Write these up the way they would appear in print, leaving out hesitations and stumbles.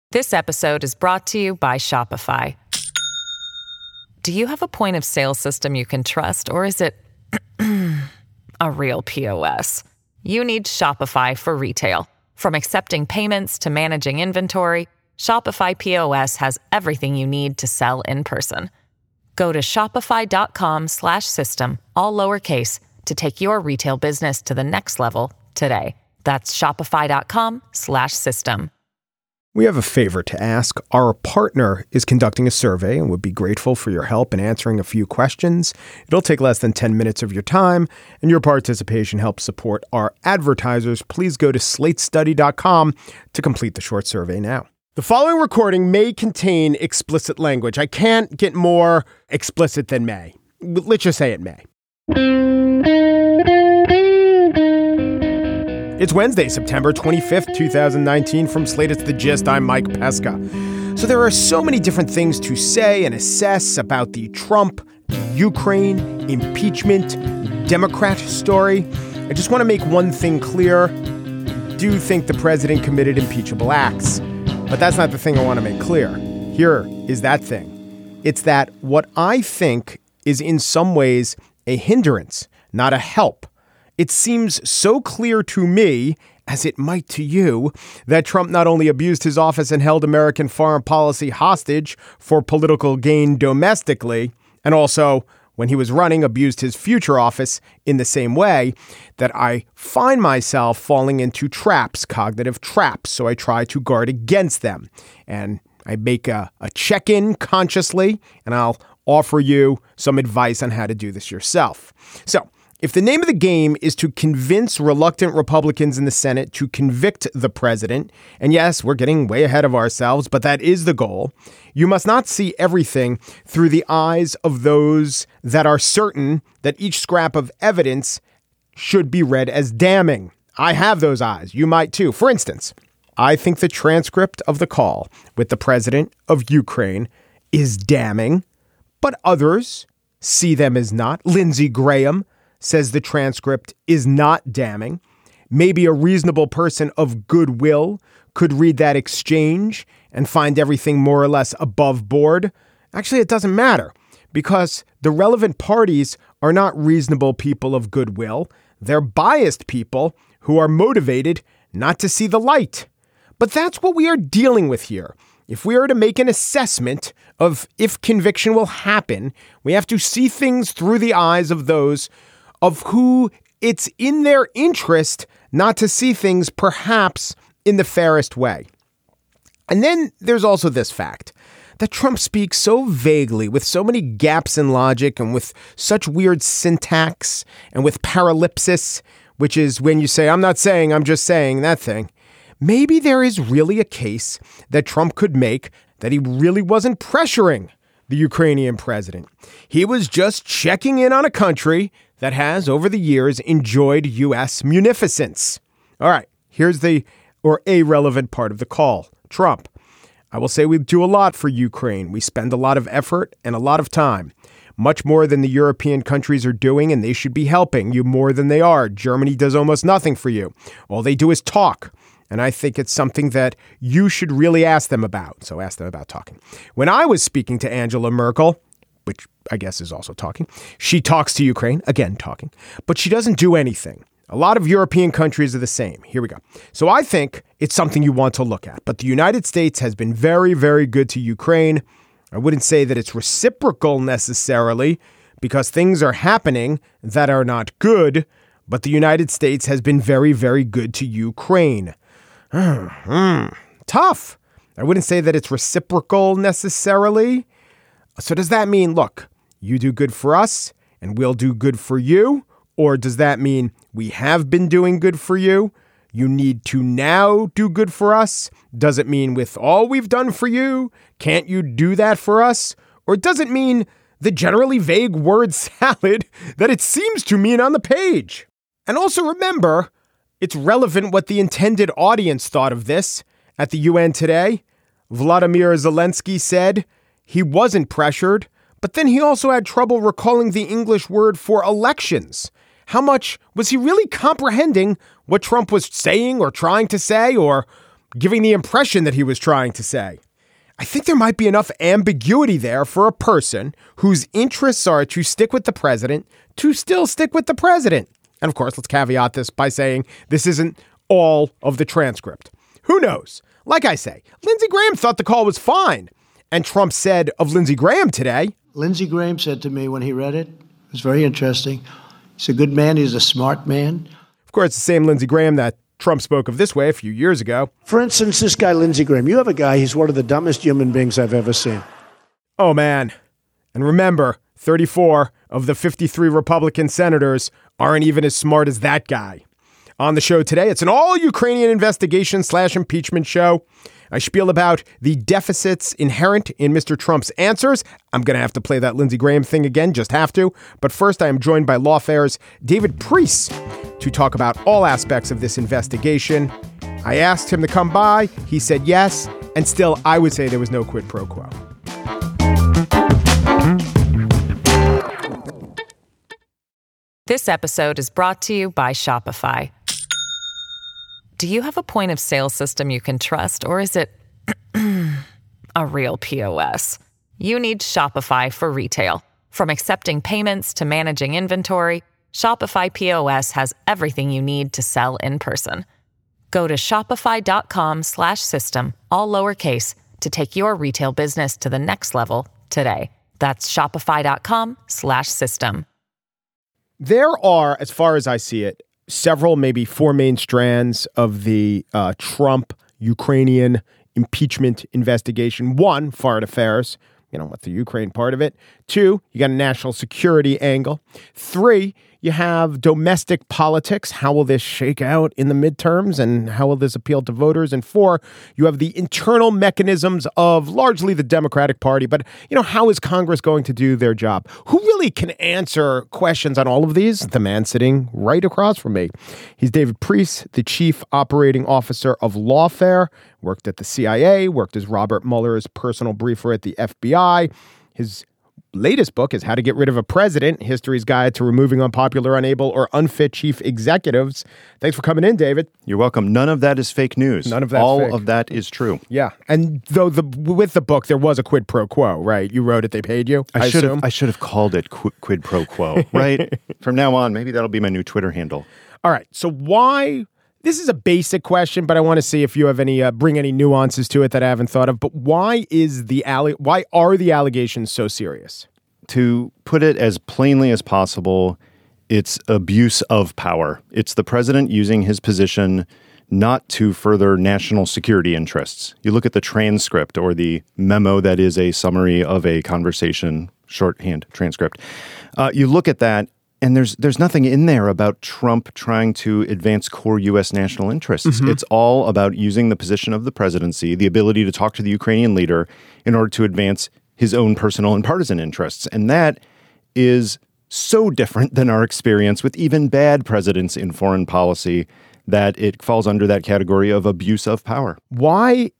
This episode is brought to you by Shopify. Do you have a point of sale system you can trust, or is it a real POS? You need Shopify for retail. From accepting payments to managing inventory, Shopify POS has everything you need to sell in person. Go to shopify.com/system, all lowercase, to take your retail business to the next level today. That's shopify.com/system. We have a favor to ask. Our partner is conducting a survey and would be grateful for your help in answering a few questions. It'll take less than 10 minutes of your time, and your participation helps support our advertisers. Please go to slatestudy.com to complete the short survey now. The following recording may contain explicit language. I can't get more explicit than may. Let's just say it may. It's Wednesday, September 25th, 2019. From Slate, it's The Gist. I'm Mike Pesca. So there are so many different things to say and assess about the Trump, Ukraine, impeachment, Democrat story. I just want to make one thing clear. I do think the president committed impeachable acts. But that's not the thing I want to make clear. Here is that thing. It's that what I think is in some ways a hindrance, not a help. It seems so clear to me, as it might to you, that Trump not only abused his office and held American foreign policy hostage for political gain domestically, and also, when he was running, abused his future office in the same way, that I find myself falling into traps, cognitive traps. So I try to guard against them. And I make a check-in consciously, and I'll offer you some advice on how to do this yourself. So, if the name of the game is to convince reluctant Republicans in the Senate to convict the president, and yes, we're getting way ahead of ourselves, but that is the goal, you must not see everything through the eyes of those that are certain that each scrap of evidence should be read as damning. I have those eyes. You might too. For instance, I think the transcript of the call with the president of Ukraine is damning, but others see them as not. Lindsey Graham says the transcript is not damning. Maybe a reasonable person of goodwill could read that exchange and find everything more or less above board. Actually, it doesn't matter because the relevant parties are not reasonable people of goodwill. They're biased people who are motivated not to see the light. But that's what we are dealing with here. If we are to make an assessment of if conviction will happen, we have to see things through the eyes of those of who it's in their interest not to see things perhaps in the fairest way. And then there's also this fact that Trump speaks so vaguely with so many gaps in logic and with such weird syntax and with paralipsis, which is when you say, I'm not saying, I'm just saying that thing. Maybe there is really a case that Trump could make that he really wasn't pressuring the Ukrainian president. He was just checking in on a country that has, over the years, enjoyed U.S. munificence. All right, here's a relevant part of the call. Trump, I will say we do a lot for Ukraine. We spend a lot of effort and a lot of time, much more than the European countries are doing, and they should be helping you more than they are. Germany does almost nothing for you. All they do is talk. And I think it's something that you should really ask them about. So ask them about talking. When I was speaking to Angela Merkel, which I guess is also talking, she talks to Ukraine, again talking, but she doesn't do anything. A lot of European countries are the same. Here we go. So I think it's something you want to look at. But the United States has been very, very good to Ukraine. I wouldn't say that it's reciprocal necessarily because things are happening that are not good. But the United States has been very, very good to Ukraine. Tough. I wouldn't say that it's reciprocal necessarily. So does that mean, look, you do good for us and we'll do good for you? Or does that mean we have been doing good for you? You need to now do good for us? Does it mean with all we've done for you, can't you do that for us? Or does it mean the generally vague word salad that it seems to mean on the page? And also remember, it's relevant what the intended audience thought of this. At the UN today, Vladimir Zelensky said he wasn't pressured, but then he also had trouble recalling the English word for elections. How much was he really comprehending what Trump was saying or trying to say, or giving the impression that he was trying to say. I think there might be enough ambiguity there for a person whose interests are to stick with the president to still stick with the president. And of course, let's caveat this by saying this isn't all of the transcript. Who knows? Like I say, Lindsey Graham thought the call was fine. And Trump said of Lindsey Graham today. Lindsey Graham said to me when he read it was very interesting. He's a good man. He's a smart man. Of course, the same Lindsey Graham that Trump spoke of this way a few years ago. For instance, this guy, Lindsey Graham, you have a guy, he's one of the dumbest human beings I've ever seen. Oh, man. And remember, 34 of the 53 Republican senators aren't even as smart as that guy. On the show today, it's an all-Ukrainian investigation/impeachment show. I spiel about the deficits inherent in Mr. Trump's answers. I'm going to have to play that Lindsey Graham thing again, just have to. But first, I am joined by Lawfare's David Priess to talk about all aspects of this investigation. I asked him to come by. He said yes. And still, I would say there was no quid pro quo. This episode is brought to you by Shopify. Do you have a point of sale system you can trust, or is it a real POS? You need Shopify for retail. From accepting payments to managing inventory, Shopify POS has everything you need to sell in person. Go to shopify.com/system, all lowercase, to take your retail business to the next level today. That's shopify.com/system. There are, as far as I see it, several, maybe four main strands of the Trump-Ukrainian impeachment investigation. One, foreign affairs, with the Ukraine part of it. Two, you got a national security angle. Three, you have domestic politics. How will this shake out in the midterms and how will this appeal to voters? And four, you have the internal mechanisms of largely the Democratic Party. But, how is Congress going to do their job? Who really can answer questions on all of these? The man sitting right across from me. He's David Priess, the chief operating officer of Lawfare, worked at the CIA, worked as Robert Mueller's personal briefer at the FBI. His latest book is How to Get Rid of a President, History's Guide to Removing Unpopular, Unable, or Unfit Chief Executives. Thanks for coming in, David. You're welcome. None of that is fake news. None of that. All of that is true. Yeah. And though with the book, there was a quid pro quo, right? You wrote it. They paid you. I should have called it quid pro quo, right? From now on, maybe that'll be my new Twitter handle. All right. So why? This is a basic question, but I want to see if you have any bring any nuances to it that I haven't thought of. But why are the allegations so serious? To put it as plainly as possible, it's abuse of power. It's the president using his position not to further national security interests. You look at the transcript or the memo that is a summary of a conversation, shorthand transcript. You look at that, and there's nothing in there about Trump trying to advance core U.S. national interests. Mm-hmm. It's all about using the position of the presidency, the ability to talk to the Ukrainian leader in order to advance his own personal and partisan interests. And that is so different than our experience with even bad presidents in foreign policy that it falls under that category of abuse of power. Why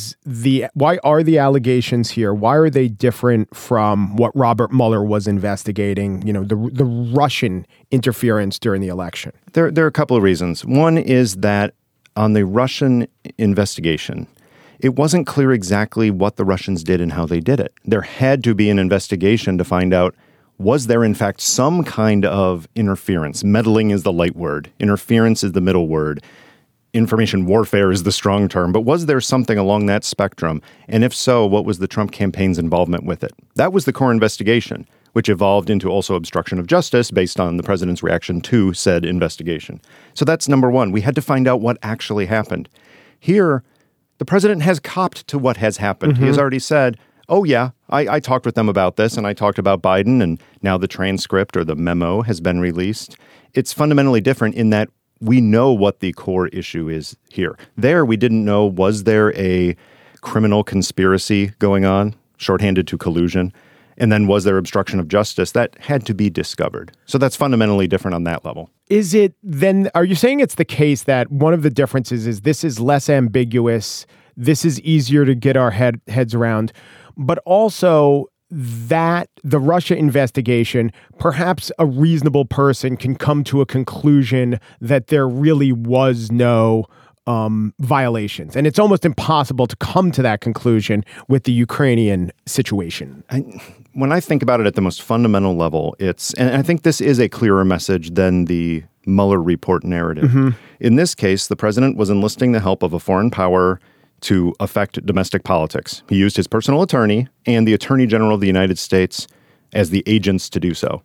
are the allegations here? Why are they different from what Robert Mueller was investigating, the Russian interference during the election? There are a couple of reasons. One is that on the Russian investigation, it wasn't clear exactly what the Russians did and how they did it. There had to be an investigation to find out, was there in fact some kind of interference? Meddling is the light word. Interference is the middle word. Information warfare is the strong term. But was there something along that spectrum? And if so, what was the Trump campaign's involvement with it? That was the core investigation, which evolved into also obstruction of justice based on the president's reaction to said investigation. So that's number one. We had to find out what actually happened. Here, the president has copped to what has happened. Mm-hmm. He has already said, oh, yeah, I talked with them about this, and I talked about Biden, and now the transcript or the memo has been released. It's fundamentally different in that we know what the core issue is here. There, we didn't know, was there a criminal conspiracy going on, shorthanded to collusion? And then was there obstruction of justice? That had to be discovered. So that's fundamentally different on that level. Is it then, are you saying it's the case that one of the differences is this is less ambiguous, this is easier to get our heads around, but also that the Russia investigation, perhaps a reasonable person can come to a conclusion that there really was no violations. And it's almost impossible to come to that conclusion with the Ukrainian situation. When I think about it at the most fundamental level, and I think this is a clearer message than the Mueller report narrative. Mm-hmm. In this case, the president was enlisting the help of a foreign power to affect domestic politics. He used his personal attorney and the Attorney General of the United States as the agents to do so.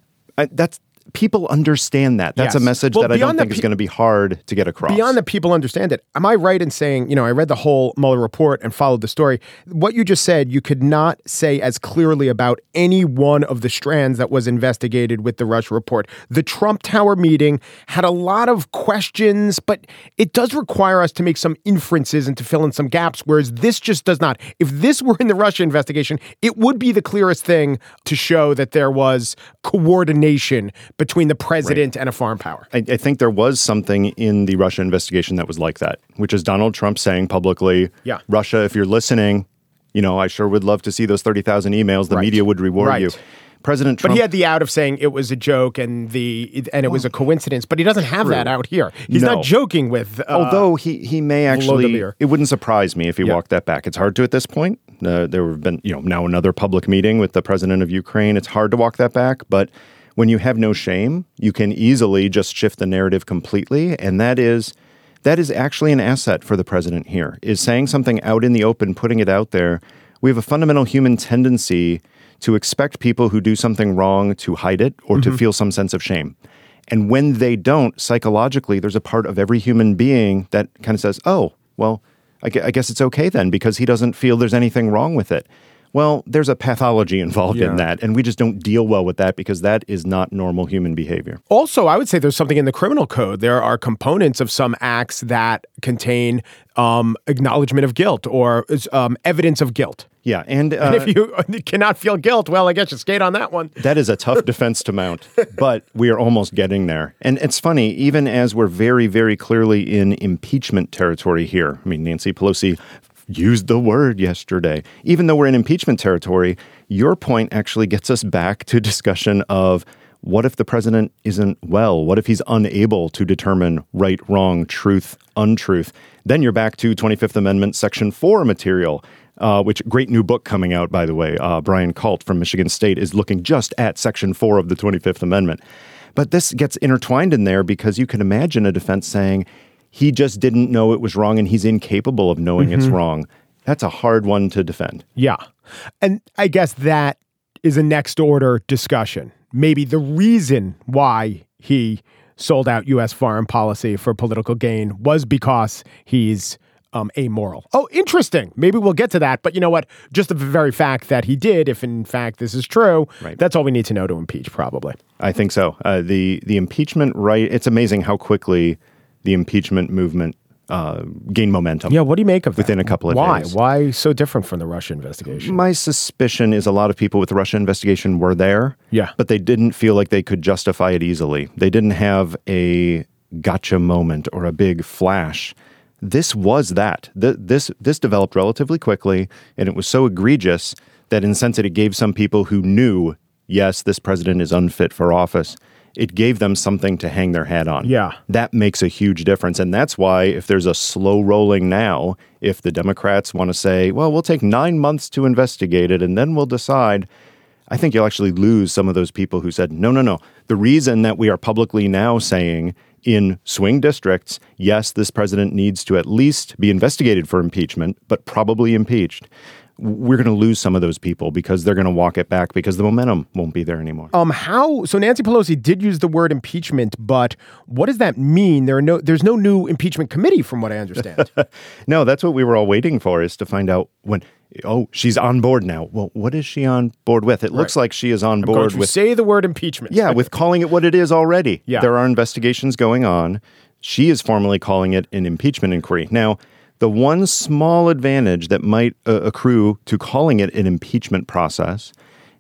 People understand that. That's a message that I don't think is going to be hard to get across. Beyond that people understand it. Am I right in saying, I read the whole Mueller report and followed the story. What you just said, you could not say as clearly about any one of the strands that was investigated with the Russia report. The Trump Tower meeting had a lot of questions, but it does require us to make some inferences and to fill in some gaps, whereas this just does not. If this were in the Russia investigation, it would be the clearest thing to show that there was coordination between the president and a foreign power. I think there was something in the Russia investigation that was like that, which is Donald Trump saying publicly, Russia, if you're listening, I sure would love to see those 30,000 emails. The media would reward you. President Trump. But he had the out of saying it was a joke and it was a coincidence, but he doesn't have that out here. He's not joking with. Although he may actually, Volodymyr. It wouldn't surprise me if he walked that back. It's hard to at this point. There have been, now another public meeting with the president of Ukraine. It's hard to walk that back, but when you have no shame, you can easily just shift the narrative completely. And that is actually an asset for the president here, is saying something out in the open, putting it out there. We have a fundamental human tendency to expect people who do something wrong to hide it or to feel some sense of shame. And when they don't, psychologically, there's a part of every human being that kind of says, oh, well, I guess it's okay then because he doesn't feel there's anything wrong with it. Well, there's a pathology involved in that, and we just don't deal well with that because that is not normal human behavior. Also, I would say there's something in the criminal code. There are components of some acts that contain acknowledgement of guilt or evidence of guilt. Yeah, and if you cannot feel guilt, well, I guess you skate on that one. That is a tough defense to mount, but we are almost getting there. And it's funny, even as we're very, very clearly in impeachment territory here. I mean, Nancy Pelosi used the word yesterday. Even though we're in impeachment territory, your point actually gets us back to discussion of what if the president isn't well? What if he's unable to determine right, wrong, truth, untruth? Then you're back to 25th Amendment Section 4 material, which great new book coming out, by the way. Brian Kalt from Michigan State is looking just at Section 4 of the 25th Amendment. But this gets intertwined in there because you can imagine a defense saying, he just didn't know it was wrong and he's incapable of knowing it's wrong. That's a hard one to defend. Yeah. And I guess that is a next order discussion. Maybe the reason why he sold out U.S. foreign policy for political gain was because he's amoral. Oh, interesting. Maybe we'll get to that. But you know what? Just the very fact that he did, if in fact this is true, that's all we need to know to impeach, probably. I think so. The impeachment it's amazing how quickly the impeachment movement gained momentum. Yeah, what do you make of that? Within a couple of days. Why so different from the Russia investigation? My suspicion is a lot of people with the Russia investigation were there, but they didn't feel like they could justify it easily. They didn't have a gotcha moment or a big flash. This was that. This developed relatively quickly, and it was so egregious that in the sense that it gave some people who knew, yes, this president is unfit for office, it gave them something to hang their hat on. Yeah. That makes a huge difference. And that's why if there's a slow rolling now, if the Democrats want to say, well, we'll take 9 months to investigate it and then we'll decide, I think you'll actually lose some of those people who said, no. The reason that we are publicly now saying in swing districts, yes, this president needs to at least be investigated for impeachment, but probably impeached. We're going to lose some of those people because they're going to walk it back because the momentum won't be there anymore. So Nancy Pelosi did use the word impeachment, but what does that mean? There's no new impeachment committee from what I understand. No, that's what we were all waiting for, is to find out when, she's on board now. Well, what is she on board with? It looks like she is on board with... say the word impeachment. Yeah, with calling it what it is already. Yeah. There are investigations going on. She is formally calling it an impeachment inquiry. Now, the one small advantage that might accrue to calling it an impeachment process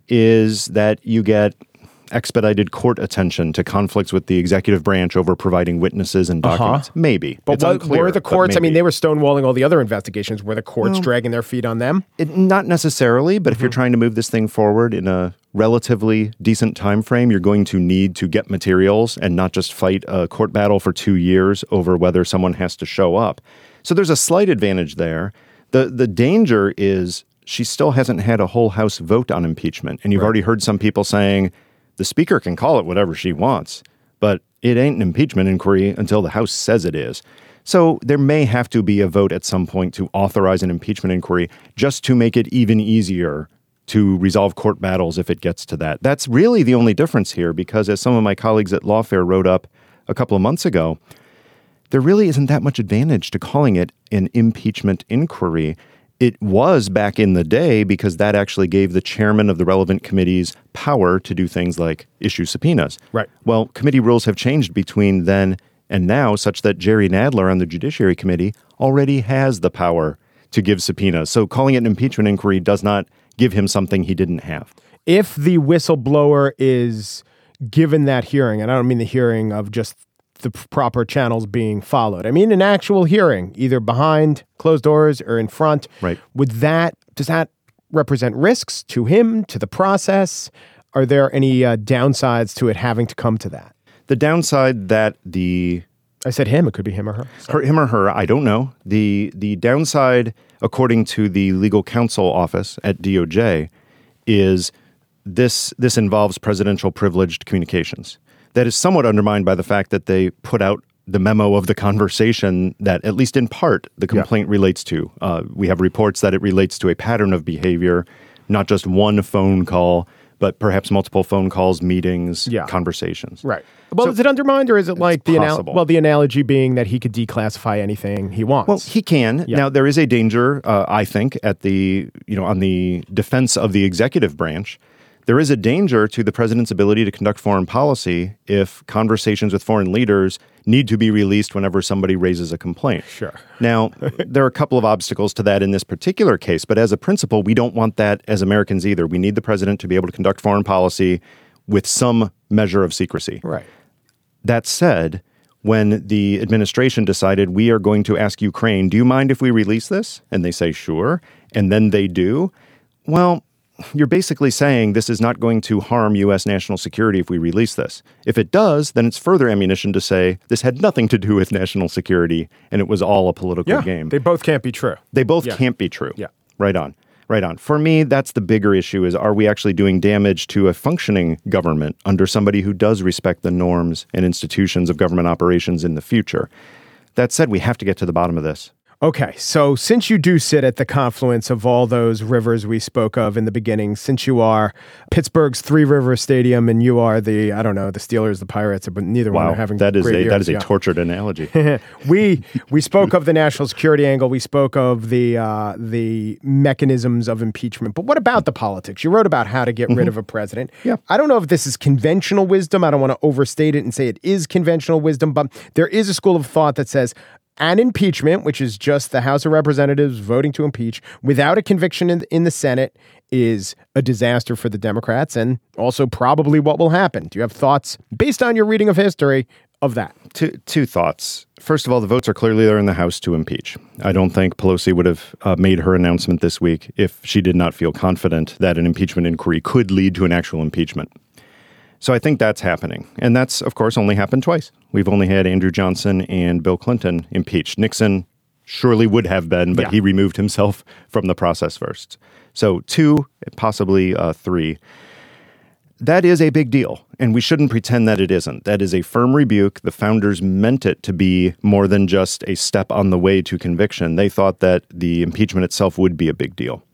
is that you get expedited court attention to conflicts with the executive branch over providing witnesses and documents. Maybe. But were the courts, they were stonewalling all the other investigations. Were the courts dragging their feet on them? Not necessarily, but if you're trying to move this thing forward in a relatively decent time frame. You're going to need to get materials and not just fight a court battle for 2 years over whether someone has to show up. So there's a slight advantage there. The danger is she still hasn't had a whole House vote on impeachment. And you've already heard some people saying the Speaker can call it whatever she wants, but it ain't an impeachment inquiry until the House says it is. So there may have to be a vote at some point to authorize an impeachment inquiry just to make it even easier to resolve court battles if it gets to that. That's really the only difference here, because as some of my colleagues at Lawfare wrote up a couple of months ago, there really isn't that much advantage to calling it an impeachment inquiry. It was back in the day because that actually gave the chairman of the relevant committees power to do things like issue subpoenas. Right. Well, committee rules have changed between then and now such that Jerry Nadler on the Judiciary Committee already has the power to give subpoenas. So calling it an impeachment inquiry does not give him something he didn't have. If the whistleblower is given that hearing, and I don't mean the hearing of just the proper channels being followed, I mean an actual hearing, either behind closed doors or in front. Right. Does that represent risks to him, to the process? Are there any downsides to it having to come to that? The downside that I said him, it could be him or her. Him or her, I don't know. The downside, according to the legal counsel office at DOJ, is this involves presidential privileged communications. That is somewhat undermined by the fact that they put out the memo of the conversation that, at least in part, the complaint relates to. We have reports that it relates to a pattern of behavior, not just one phone call, but perhaps multiple phone calls, meetings, conversations. Right. Well, is it undermined, or is it like the analogy being that he could declassify anything he wants? Well, he can. Yeah. Now, there is a danger, I think, on the defense of the executive branch. There is a danger to the president's ability to conduct foreign policy if conversations with foreign leaders need to be released whenever somebody raises a complaint. Sure. Now, there are a couple of obstacles to that in this particular case, but as a principle, we don't want that as Americans either. We need the president to be able to conduct foreign policy with some measure of secrecy. Right. That said, when the administration decided we are going to ask Ukraine, do you mind if we release this? And they say, sure. And then they do. Well, you're basically saying this is not going to harm U.S. national security if we release this. If it does, then it's further ammunition to say this had nothing to do with national security and it was all a political game. They both can't be true. They both can't be true. Yeah. Right on. Right on. For me, that's the bigger issue is, are we actually doing damage to a functioning government under somebody who does respect the norms and institutions of government operations in the future? That said, we have to get to the bottom of this. Okay, so since you do sit at the confluence of all those rivers we spoke of in the beginning, since you are Pittsburgh's Three River Stadium and you are the Steelers, the Pirates, but neither one are having great years. That is a tortured analogy. We spoke of the national security angle. We spoke of the mechanisms of impeachment. But what about the politics? You wrote about how to get rid of a president. Yeah. I don't know if this is conventional wisdom. I don't want to overstate it and say it is conventional wisdom, but there is a school of thought that says an impeachment, which is just the House of Representatives voting to impeach without a conviction in the Senate, is a disaster for the Democrats and also probably what will happen. Do you have thoughts based on your reading of history of that? Two thoughts. First of all, the votes are clearly there in the House to impeach. I don't think Pelosi would have made her announcement this week if she did not feel confident that an impeachment inquiry could lead to an actual impeachment. So I think that's happening. And that's, of course, only happened twice. We've only had Andrew Johnson and Bill Clinton impeached. Nixon surely would have been, but he removed himself from the process first. So 2, possibly 3. That is a big deal, and we shouldn't pretend that it isn't. That is a firm rebuke. The founders meant it to be more than just a step on the way to conviction. They thought that the impeachment itself would be a big deal.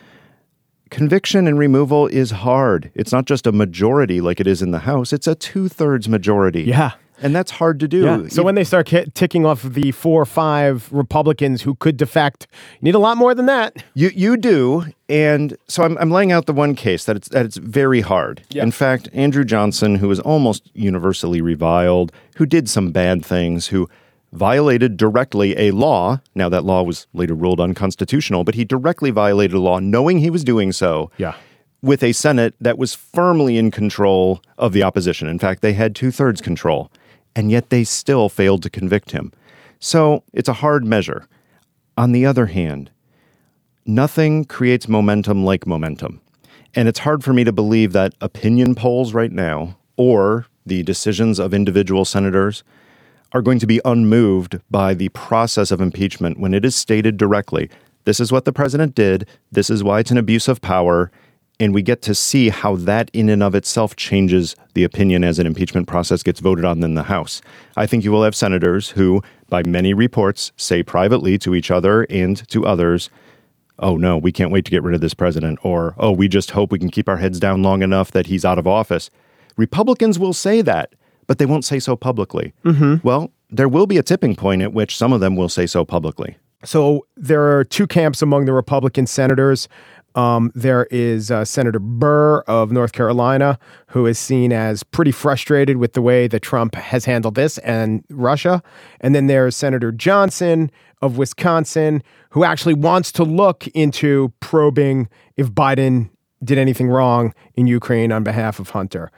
Conviction and removal is hard. It's not just a majority like it is in the House. It's a 2/3 majority. Yeah. And that's hard to do. Yeah. So when they start ticking off the 4 or 5 Republicans who could defect, you need a lot more than that. You do. And so I'm laying out the one case that it's very hard. Yeah. In fact, Andrew Johnson, who was almost universally reviled, who did some bad things, who violated directly a law. Now, that law was later ruled unconstitutional, but he directly violated a law knowing he was doing so. Yeah. With a Senate that was firmly in control of the opposition. In fact, they had 2/3 control, and yet they still failed to convict him. So it's a hard measure. On the other hand, nothing creates momentum like momentum. And it's hard for me to believe that opinion polls right now or the decisions of individual senators are going to be unmoved by the process of impeachment when it is stated directly, this is what the president did, this is why it's an abuse of power, and we get to see how that in and of itself changes the opinion as an impeachment process gets voted on in the House. I think you will have senators who, by many reports, say privately to each other and to others, oh no, we can't wait to get rid of this president, or, oh, we just hope we can keep our heads down long enough that he's out of office. Republicans will say that, but they won't say so publicly. Well, there will be a tipping point at which some of them will say so publicly. So there are two camps among the Republican senators. There is Senator Burr of North Carolina, who is seen as pretty frustrated with the way that Trump has handled this and Russia. And then there's Senator Johnson of Wisconsin, who actually wants to look into probing if Biden did anything wrong in Ukraine on behalf of Hunter.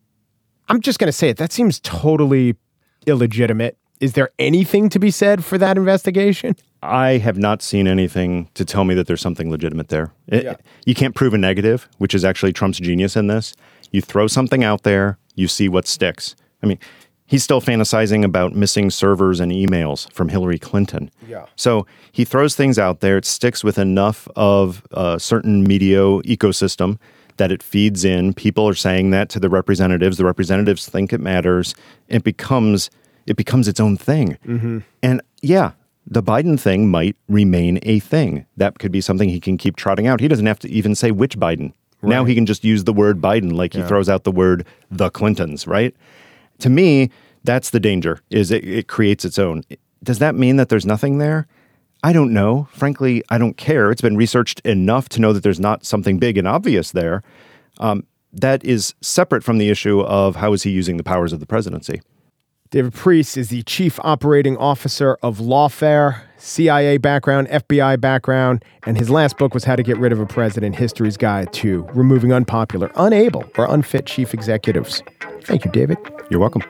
I'm just going to say it. That seems totally illegitimate. Is there anything to be said for that investigation? I have not seen anything to tell me that there's something legitimate there. You can't prove a negative, which is actually Trump's genius in this. You throw something out there, you see what sticks. I mean, he's still fantasizing about missing servers and emails from Hillary Clinton. Yeah. So he throws things out there. It sticks with enough of a certain media ecosystem that it feeds in. People are saying that to the representatives. The representatives think it matters. It becomes its own thing. And yeah, the Biden thing might remain a thing. That could be something he can keep trotting out. He doesn't have to even say which Biden. Right. Now he can just use the word Biden like he throws out the word the Clintons, right? To me, that's the danger, is it creates its own. Does that mean that there's nothing there? I don't know. Frankly, I don't care. It's been researched enough to know that there's not something big and obvious there. That is separate from the issue of how is he using the powers of the presidency. David Priess is the chief operating officer of Lawfare, CIA background, FBI background, and his last book was How to Get Rid of a President, History's Guide to Removing Unpopular, Unable, or Unfit Chief Executives. Thank you, David. You're welcome.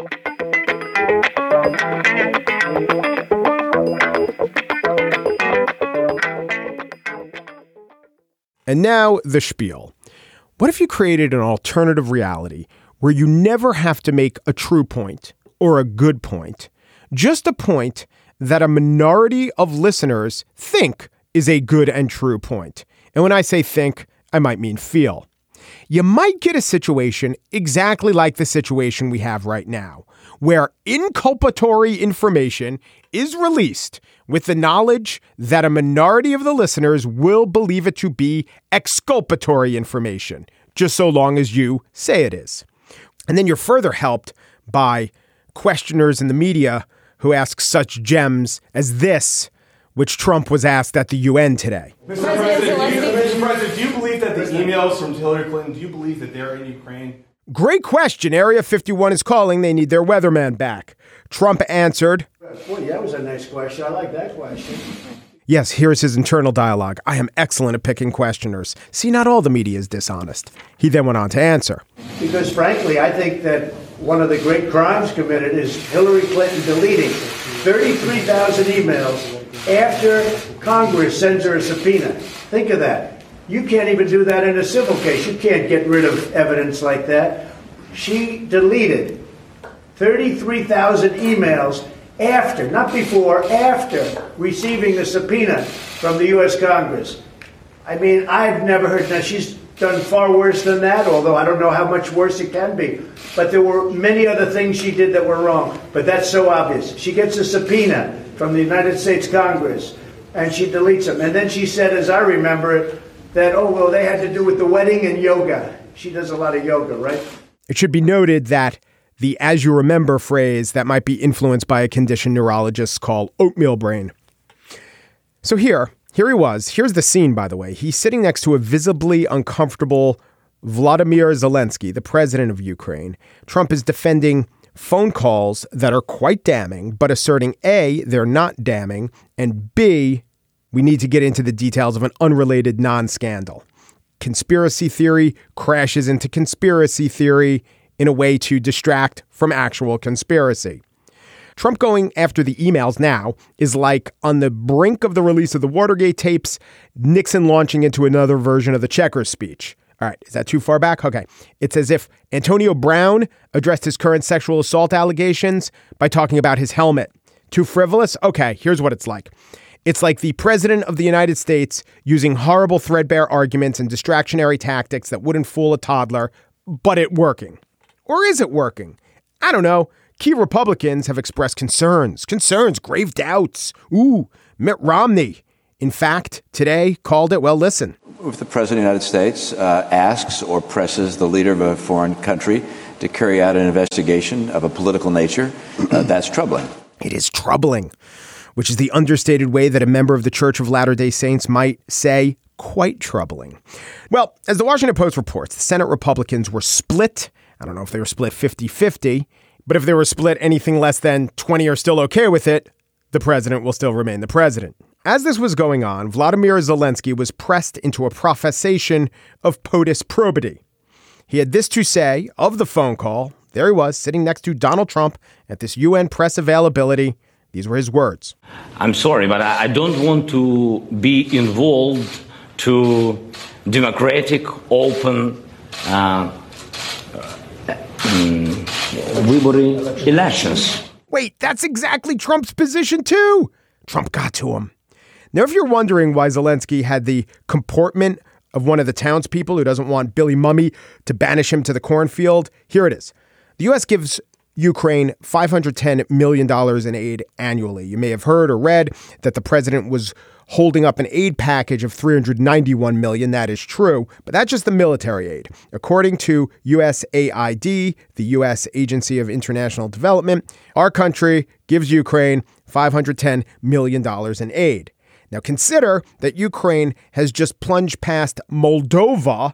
And now the spiel. What if you created an alternative reality where you never have to make a true point or a good point, just a point that a minority of listeners think is a good and true point? And when I say think, I might mean feel. You might get a situation exactly like the situation we have right now, where inculpatory information is released with the knowledge that a minority of the listeners will believe it to be exculpatory information, just so long as you say it is. And then you're further helped by questioners in the media who ask such gems as this, which Trump was asked at the UN today. Mr. President, do you believe that the emails from Hillary Clinton, do you believe that they're in Ukraine? Great question. Area 51 is calling. They need their weatherman back. Trump answered. Boy, that was a nice question. I like that question. Yes, here's his internal dialogue. I am excellent at picking questioners. See, not all the media is dishonest. He then went on to answer. Because frankly, I think that one of the great crimes committed is Hillary Clinton deleting 33,000 emails after Congress sends her a subpoena. Think of that. You can't even do that in a civil case. You can't get rid of evidence like that. She deleted 33,000 emails after, not before, after receiving the subpoena from the U.S. Congress. I mean, I've never heard. Now, she's done far worse than that, although I don't know how much worse it can be. But there were many other things she did that were wrong. But that's so obvious. She gets a subpoena from the United States Congress, and she deletes them. And then she said, as I remember it, that, oh, well, they had to do with the wedding and yoga. She does a lot of yoga, right? It should be noted that the as you remember phrase that might be influenced by a condition neurologists call oatmeal brain. So here he was. Here's the scene, by the way. He's sitting next to a visibly uncomfortable Vladimir Zelensky, the president of Ukraine. Trump is defending phone calls that are quite damning, but asserting A, they're not damning, and B, we need to get into the details of an unrelated non-scandal. Conspiracy theory crashes into conspiracy theory in a way to distract from actual conspiracy. Trump going after the emails now is like on the brink of the release of the Watergate tapes, Nixon launching into another version of the Checkers speech. All right. Is that too far back? Okay. It's as if Antonio Brown addressed his current sexual assault allegations by talking about his helmet. Too frivolous? Okay. Here's what it's like. It's like the president of the United States using horrible threadbare arguments and distractionary tactics that wouldn't fool a toddler, but it working. Or is it working? I don't know. Key Republicans have expressed concerns, grave doubts. Ooh, Mitt Romney, in fact, today called it, well, listen. If the president of the United States asks or presses the leader of a foreign country to carry out an investigation of a political nature, that's troubling. It is troubling, which is the understated way that a member of the Church of Latter-day Saints might say, quite troubling. Well, as the Washington Post reports, the Senate Republicans were split. I don't know if they were split 50-50, but if they were split anything less than 20 are still okay with it, the president will still remain the president. As this was going on, Vladimir Zelensky was pressed into a professation of POTUS probity. He had this to say of the phone call. There he was, sitting next to Donald Trump at this UN press availability. These were his words. I'm sorry, but I don't want to be involved to democratic, open, elections. Wait, that's exactly Trump's position, too. Trump got to him. Now, if you're wondering why Zelensky had the comportment of one of the townspeople who doesn't want Billy Mummy to banish him to the cornfield, here it is. The U.S. gives Ukraine $510 million in aid annually. You may have heard or read that the president was holding up an aid package of $391 million. That is true, but that's just the military aid. According to USAID, the U.S. Agency of International Development, our country gives Ukraine $510 million in aid. Now consider that Ukraine has just plunged past Moldova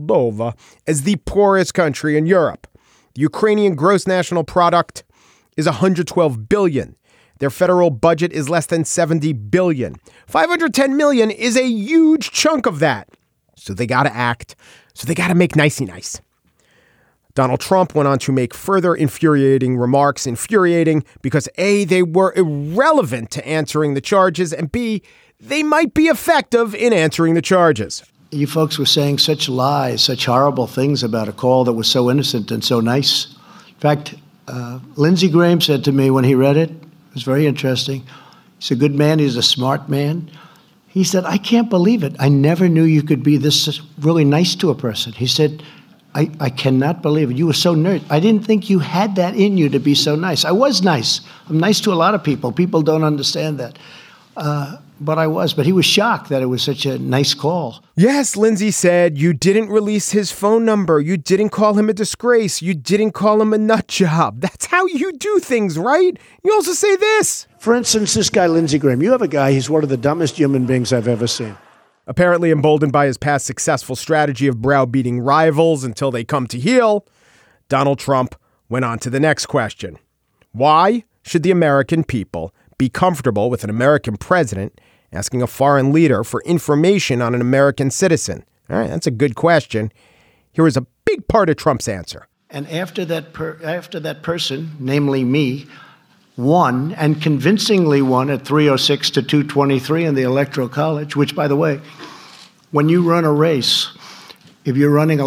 as the poorest country in Europe. The Ukrainian gross national product is $112 billion. Their federal budget is less than $70 billion. $510 million is a huge chunk of that. So they got to act. So they got to make nicey nice. Donald Trump went on to make further infuriating remarks. Infuriating because A, they were irrelevant to answering the charges, and B, they might be effective in answering the charges. You folks were saying such lies, such horrible things about a call that was so innocent and so nice. In fact, Lindsey Graham said to me when he read it, it was very interesting. He's a good man. He's a smart man. He said, I can't believe it. I never knew you could be this really nice to a person. He said, I cannot believe it. You were so nice. I didn't think you had that in you to be so nice. I was nice. I'm nice to a lot of people. People don't understand that. But I was. But he was shocked that it was such a nice call. Yes, Lindsey said, you didn't release his phone number. You didn't call him a disgrace. You didn't call him a nut job. That's how you do things, right? You also say this. For instance, this guy, Lindsey Graham, you have a guy, he's one of the dumbest human beings I've ever seen. Apparently emboldened by his past successful strategy of browbeating rivals until they come to heel, Donald Trump went on to the next question. Why should the American people be comfortable with an American president asking a foreign leader for information on an American citizen? All right, that's a good question. Here is a big part of Trump's answer. And after that person, namely me, won and convincingly won at 306 to 223 in the Electoral College, which, by the way, when you run a race, if you're running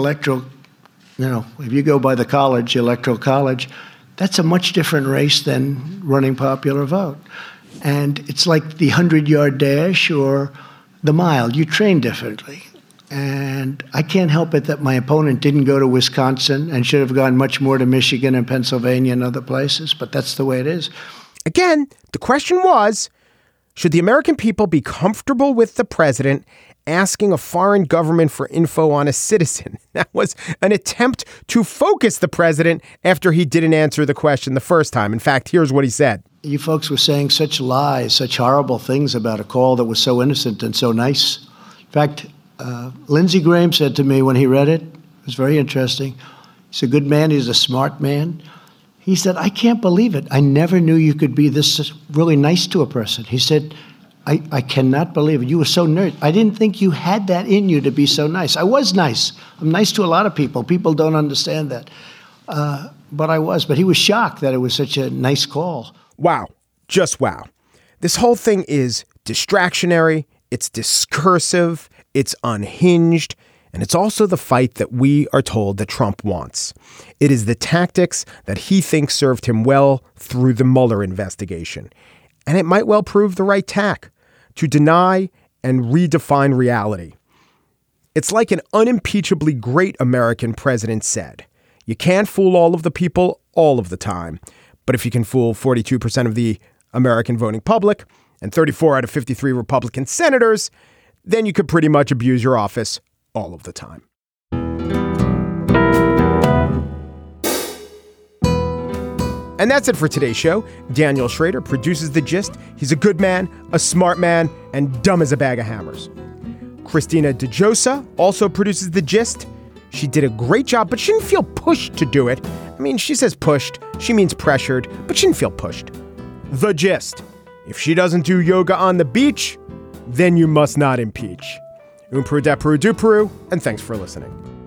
if you go by the college, Electoral College, that's a much different race than running popular vote. And it's like the 100-yard dash or the mile. You train differently. And I can't help it that my opponent didn't go to Wisconsin and should have gone much more to Michigan and Pennsylvania and other places, but that's the way it is. Again, the question was, should the American people be comfortable with the president asking a foreign government for info on a citizen? That was an attempt to focus the president after he didn't answer the question the first time. In fact, here's what he said. You folks were saying such lies, such horrible things about a call that was so innocent and so nice. In fact, Lindsey Graham said to me when he read it, it was very interesting. He's a good man. He's a smart man. He said, I can't believe it. I never knew you could be this really nice to a person. He said, I cannot believe it. You were so nice. I didn't think you had that in you to be so nice. I was nice. I'm nice to a lot of people. People don't understand that. But I was. But he was shocked that it was such a nice call. Wow. Just wow. This whole thing is distractionary. It's discursive. It's unhinged. And it's also the fight that we are told that Trump wants. It is the tactics that he thinks served him well through the Mueller investigation. And it might well prove the right tack to deny and redefine reality. It's like an unimpeachably great American president said, you can't fool all of the people all of the time. But if you can fool 42% of the American voting public and 34 out of 53 Republican senators, then you could pretty much abuse your office all of the time. And that's it for today's show. Daniel Schrader produces The Gist. He's a good man, a smart man, and dumb as a bag of hammers. Christina DeJosa also produces The Gist. She did a great job, but she didn't feel pushed to do it. I mean, she says pushed. She means pressured, but she didn't feel pushed. The Gist. If she doesn't do yoga on the beach, then you must not impeach. Peru, and thanks for listening.